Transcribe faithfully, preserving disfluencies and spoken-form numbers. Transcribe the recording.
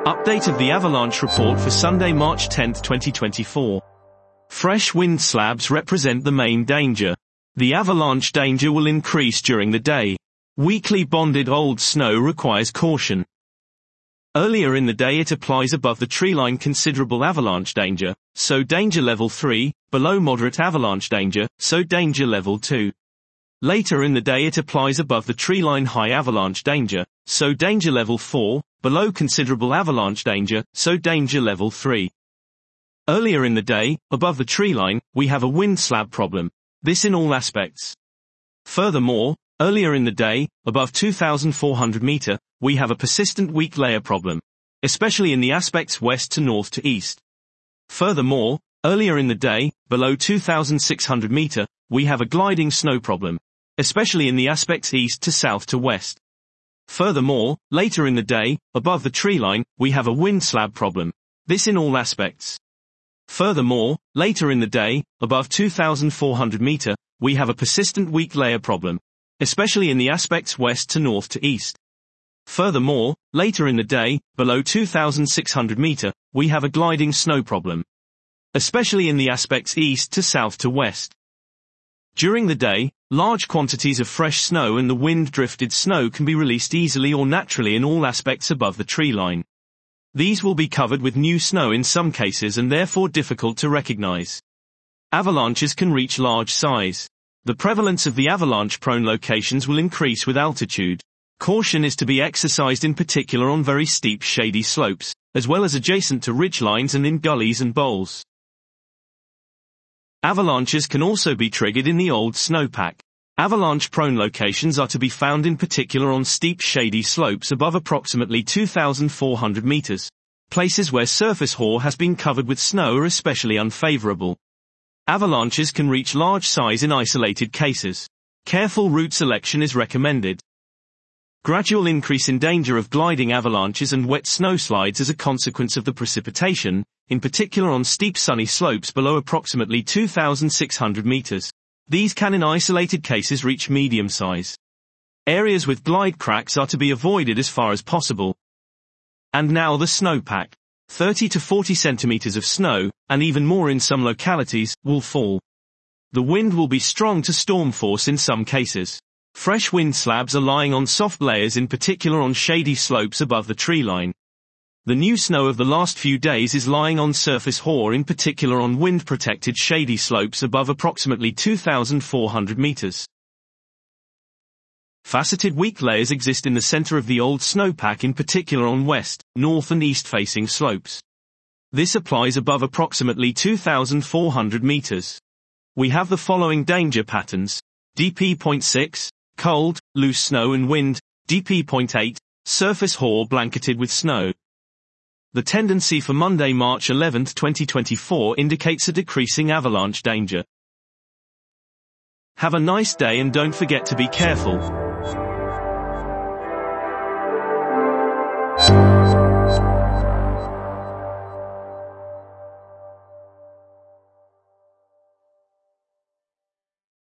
Update of the avalanche report for Sunday, March tenth, twenty twenty-four. Fresh wind slabs represent the main danger. The avalanche danger will increase during the day. Weakly bonded old snow requires caution. Earlier in the day it applies above the treeline considerable avalanche danger, so danger level three, below moderate avalanche danger, so danger level two. Later in the day it applies above the treeline high avalanche danger, so danger level four, below considerable avalanche danger, so danger level three. Earlier in the day, above the treeline, we have a wind slab problem. This in all aspects. Furthermore, earlier in the day, above two thousand four hundred meter, we have a persistent weak layer problem, especially in the aspects west to north to east. Furthermore, earlier in the day, below two thousand six hundred meter, we have a gliding snow problem, especially in the aspects east to south to west. Furthermore, later in the day, above the treeline, we have a wind slab problem. This in all aspects. Furthermore, later in the day, above two thousand four hundred meter, we have a persistent weak layer problem, especially in the aspects west to north to east. Furthermore, later in the day, below two thousand six hundred meter, we have a gliding snow problem, especially in the aspects east to south to west. During the day, large quantities of fresh snow and the wind-drifted snow can be released easily or naturally in all aspects above the treeline. These will be covered with new snow in some cases and therefore difficult to recognize. Avalanches can reach large size. The prevalence of the avalanche-prone locations will increase with altitude. Caution is to be exercised in particular on very steep shady slopes, as well as adjacent to ridgelines and in gullies and bowls. Avalanches can also be triggered in the old snowpack. Avalanche-prone locations are to be found in particular on steep shady slopes above approximately two thousand four hundred meters. Places where surface hoar has been covered with snow are especially unfavorable. Avalanches can reach large size in isolated cases. Careful route selection is recommended. Gradual increase in danger of gliding avalanches and wet snowslides as a consequence of the precipitation, in particular on steep sunny slopes below approximately two thousand six hundred meters. These can in isolated cases reach medium size. Areas with glide cracks are to be avoided as far as possible. And now the snowpack. thirty to forty centimeters of snow, and even more in some localities, will fall. The wind will be strong to storm force in some cases. Fresh wind slabs are lying on soft layers in particular on shady slopes above the treeline. The new snow of the last few days is lying on surface hoar in particular on wind-protected shady slopes above approximately two thousand four hundred meters. Faceted weak layers exist in the center of the old snowpack in particular on west, north and east-facing slopes. This applies above approximately two thousand four hundred meters. We have the following danger patterns. D P zero point six, cold, loose snow and wind. D P zero point eight, surface hoar blanketed with snow. The tendency for Monday, March eleventh, twenty twenty-four indicates a decreasing avalanche danger. Have a nice day and don't forget to be careful.